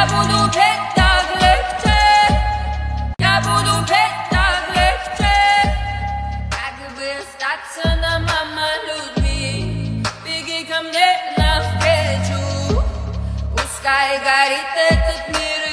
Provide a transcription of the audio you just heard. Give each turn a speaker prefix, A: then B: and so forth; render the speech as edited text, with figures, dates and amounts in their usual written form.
A: буду петь так легче, я буду петь так легче, как бы остаться нам людьми. Беги ко мне навстречу, пускай горит этот мир.